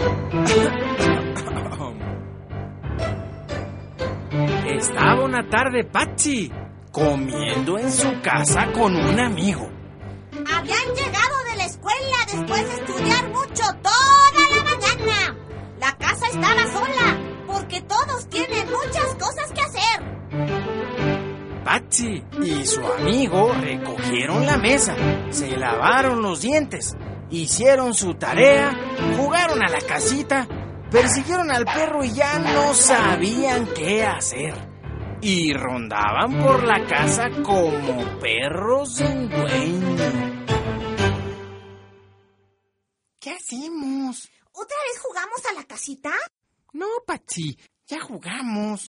Estaba una tarde Patsy comiendo en su casa con un amigo. Habían llegado de la escuela después de estudiar mucho toda la mañana. La casa estaba sola porque todos tienen muchas cosas que hacer. Patsy y su amigo recogieron la mesa, se lavaron los dientes, hicieron su tarea, jugaron a la casita, persiguieron al perro y ya no sabían qué hacer. Y rondaban por la casa como perros sin dueño. ¿Qué hacemos? ¿Otra vez jugamos a la casita? No, Patsy, ya jugamos.